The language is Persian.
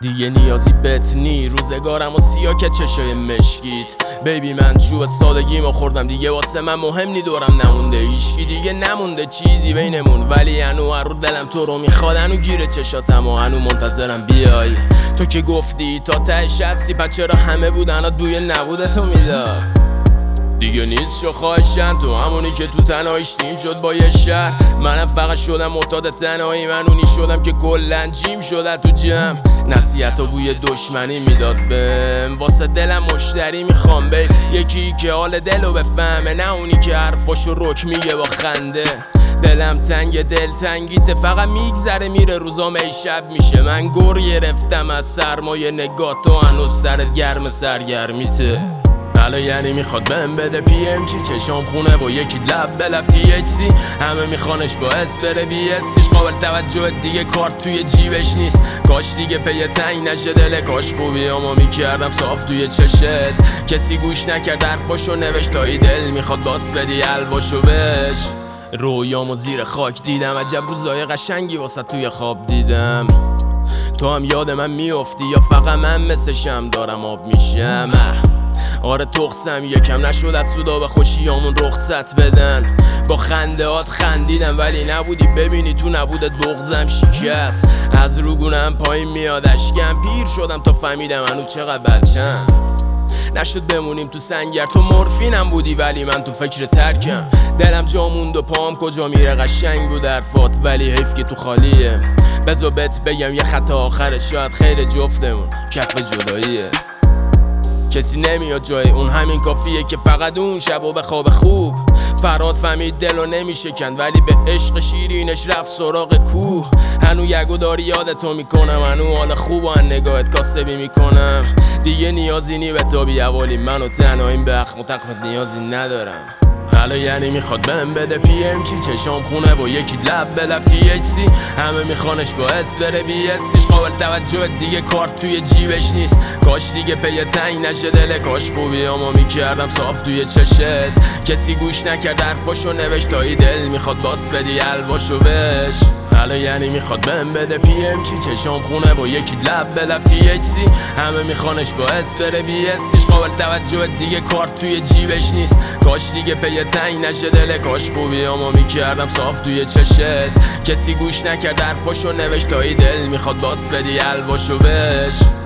دیگه نیازی بهت نی، روزگارم و سیاه که چشای مشکیت. بیبی من چوب سادگیمو خوردم، دیگه واسه من مهم نی دورم نمونده هیشکی، دیگه نمونده چیزی بینمون، ولی هنو هر رو دلم تو رو میخواد، هنو گیره چشاتم و هنو منتظرم بیای. تو که گفتی تا تهش هستی، پس چرا همه بودن بوی نبودتو میداد؟ دیگه نیست شو خواهشن، تو همونی که تو تنهاییش تیم شد با یه شهر. منم فقط شدم معتاد تنهایی، من اونی شدم که کلن جیم شده تو جمع. نصیحت و بوی دشمنی میداد بهم، واسه دلم مشتری میخوام بی، یکی که حال دلو بفهمه، نه اونی که حرفاشو رک میگه با خنده. دلم تنگ دلتنگیته، فقط میگذره میره روزام ای شب میشه. من گر گرفتم از سرمایه نگاه، تو هنوز سرت گرم سرگرمیته. حالا یعنی میخواد بهم بده پی ام چی، چشام خونه با یکی لب به لب تی اچ سی. همه میخوانش باعث بره بی استیش، قابل توجه دیگه کارت توی جیبش نیست. کاش دیگه پی تنگ نشه دل، کاش خوبیامو میکردم صاف توی چشت. کسی گوش نکرد حرفاشو نوشت، تایی دل میخواد باس بدی الواشو بش. رویامو زیر خاک دیدم، عجب روزای قشنگی واسه توی خواب دیدم. تو هم یاد من میافتی یا فقط من مثلشم دارم آب میشم؟ آره تخصم یکم نشد از سودا به خوشیامون رخصت بدن. با خندهات خندیدم ولی نبودی، ببینی تو نبودت بغضم شکست. از روگونم پایین میاد اشکم، پیر شدم تا فهمیدم هنو چقدر بچم. نشد بمونیم تو سنگر، تو مورفینم بودی ولی من تو فکر ترکم. دلم جا موند و پام کجا میره، قشنگ بود حرفات ولی حیف که تو خالیه. بذار بهت بگم یه خط آخره، شاید خیر جفتمون کف جداییه. کسی نمیاد جای اون، همین کافیه که فقط اون شب و به خواب خوب. فراد فهمید دلو نمیشکند، ولی به عشق شیرینش رفت سراغ کوه. هنو یگو داری یادتو میکنم، هنو حال خوب و نگاهت کاسبی میکنم. دیگه نیازی نی به تو بیاولی، منو تنهاییم به اخم و تخمت نیازی ندارم. حالا یعنی میخواد بهم بده پی ام چی، چشام خونه با یکی لب به لب تی اچ سی. همه میخوانش باعث بره بی استیش، قابل توجه دیگه کارت توی جیبش نیست. کاش دیگه پی تنگ نشه دل، کاش خوبیامو میکردم صاف توی چشت. کسی گوش نکرد حرفاشو نوشت، تایی دل میخواد باس بدی الواشو بش. حالا یعنی میخواد بهم بده پی ام چی، چشام خونه با یکی لب به لب تی اچ سی. همه میخوانش باعث بره بی استیش، قابل توجه دیگه کارت توی جیبش نیست. کاش دیگه پی تنگ نشه دل، کاش خوبیامو میکردم صاف توی چشت. کسی گوش نکرد حرفاشو نوشت، تایی دل میخواد باس بدی الواشو بش.